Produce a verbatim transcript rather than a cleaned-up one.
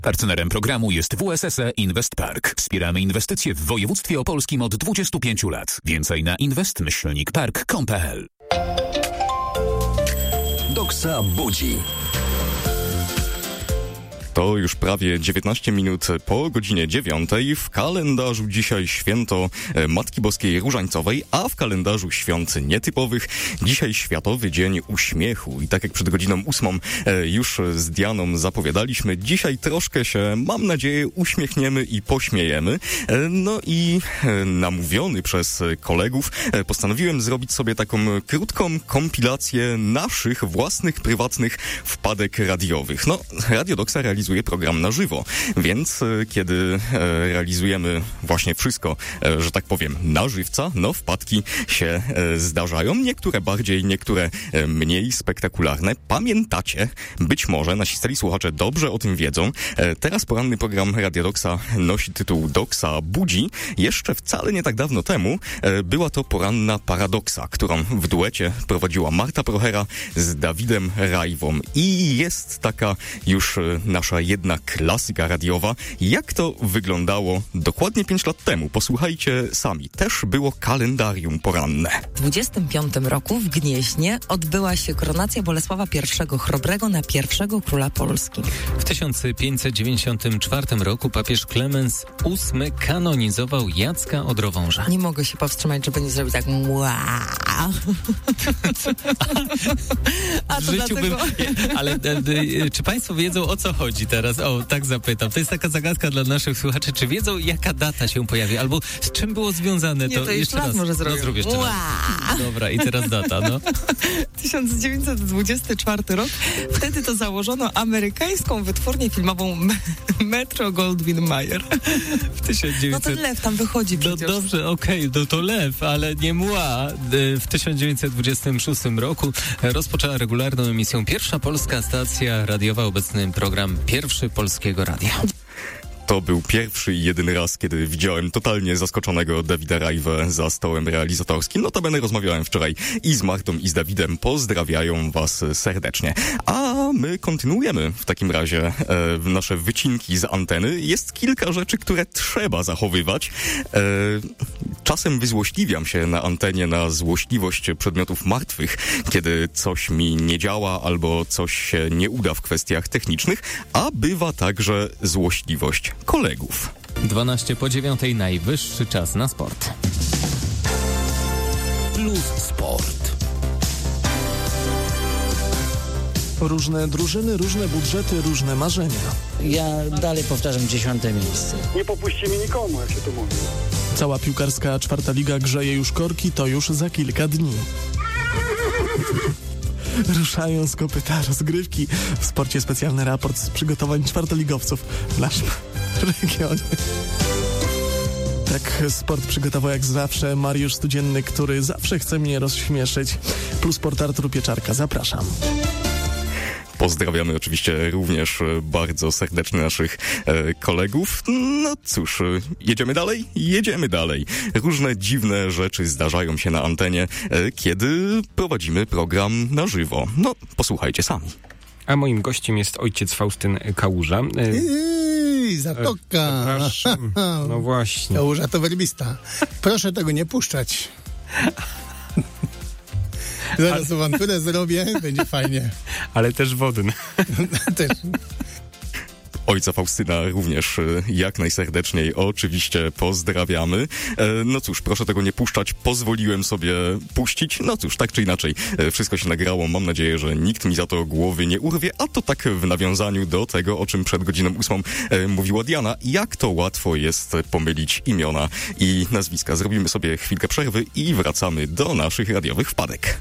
Partnerem programu jest W S S E Invest Park. Wspieramy inwestycje w województwie opolskim od dwudziestu pięciu lat. Więcej na invest myślnik park kropka com kropka p l. Doksa budzi. To już prawie dziewiętnaście minut po godzinie dziewiątej. W kalendarzu dzisiaj święto Matki Boskiej Różańcowej, a w kalendarzu świąt nietypowych dzisiaj Światowy Dzień Uśmiechu. I tak jak przed godziną ósmą już z Dianą zapowiadaliśmy, dzisiaj troszkę się, mam nadzieję, uśmiechniemy i pośmiejemy. No i namówiony przez kolegów postanowiłem zrobić sobie taką krótką kompilację naszych własnych, prywatnych wpadek radiowych. No, Radio Doksa realizuje program na żywo, więc e, kiedy e, realizujemy właśnie wszystko, e, że tak powiem, na żywca, no wpadki się e, zdarzają. Niektóre bardziej, niektóre e, mniej spektakularne. Pamiętacie, być może nasi stali słuchacze dobrze o tym wiedzą. E, teraz poranny program Radia Doksa nosi tytuł Doksa budzi. Jeszcze wcale nie tak dawno temu e, była to poranna paradoksa, którą w duecie prowadziła Marta Prochera z Dawidem Rajwą. I jest taka już e, nasza jedna klasyka radiowa. Jak to wyglądało dokładnie pięć lat temu? Posłuchajcie sami. Też było kalendarium poranne. W dwudziestym piątym roku w Gnieźnie odbyła się koronacja Bolesława I Chrobrego na pierwszego króla Polski. W tysiąc pięćset dziewięćdziesiątym czwartym roku papież Klemens ósmy kanonizował Jacka Odrowąża. Nie mogę się powstrzymać, żeby nie zrobić tak wow. A to w życiu dlatego... bym... Ale e, e, czy państwo wiedzą, o co chodzi teraz? O, tak zapytam. To jest taka zagadka dla naszych słuchaczy. Czy wiedzą, jaka data się pojawi? Albo z czym było związane? Nie, to, to jeszcze raz, raz może zrobię. No, zrób jeszcze wow. raz. Dobra, i teraz data, no. tysiąc dziewięćset dwudziesty czwarty rok. Wtedy to założono amerykańską wytwórnię filmową Metro-Goldwyn-Mayer. W tysiąc dziewięćset... No ten lew tam wychodzi No przecież. dobrze, okej, okay, no to lew, ale nie mła. W tysiąc dziewięćset dwudziestym szóstym roku rozpoczęła regularną emisję pierwsza polska stacja radiowa, obecny program Pierwszy Polskiego Radia. To był pierwszy i jedyny raz, kiedy widziałem totalnie zaskoczonego Dawida Rajwę za stołem realizatorskim. Notabene rozmawiałem wczoraj i z Martą, i z Dawidem. Pozdrawiają was serdecznie. A my kontynuujemy w takim razie e, nasze wycinki z anteny. Jest kilka rzeczy, które trzeba zachowywać. E, czasem wyzłośliwiam się na antenie na złośliwość przedmiotów martwych, kiedy coś mi nie działa albo coś się nie uda w kwestiach technicznych, a bywa także złośliwość kolegów. dwanaście po dziewiątej, najwyższy czas na sport. Plus Sport. Różne drużyny, różne budżety, różne marzenia. Ja dalej powtarzam dziesiąte miejsce. Nie popuścimy nikomu, jak się to mówi. Cała piłkarska czwarta liga grzeje już korki, to już za kilka dni. Ruszają z kopyta rozgrywki. W sporcie specjalny raport z przygotowań czwartoligowców w naszym regionie. Tak, sport przygotował jak zawsze Mariusz Studzienny, który zawsze chce mnie rozśmieszyć. Plus Sport Artur Pieczarka, zapraszam. Pozdrawiamy oczywiście również bardzo serdecznie naszych e, kolegów. No cóż, jedziemy dalej? Jedziemy dalej. Różne dziwne rzeczy zdarzają się na antenie, e, kiedy prowadzimy program na żywo. No, posłuchajcie sami. A moim gościem jest ojciec Faustyn Kałuża. Ej, Zatoka. Przepraszam. No właśnie. Kałuża to werbista. Proszę tego nie puszczać. Zaraz awanturę zrobię, będzie fajnie. Ale też wodny. Też. Ojca Faustyna również jak najserdeczniej oczywiście pozdrawiamy. No cóż, proszę tego nie puszczać, pozwoliłem sobie puścić. No cóż, tak czy inaczej, wszystko się nagrało. Mam nadzieję, że nikt mi za to głowy nie urwie, a to tak w nawiązaniu do tego, o czym przed godziną ósmą mówiła Diana. Jak to łatwo jest pomylić imiona i nazwiska. Zrobimy sobie chwilkę przerwy i wracamy do naszych radiowych wpadek.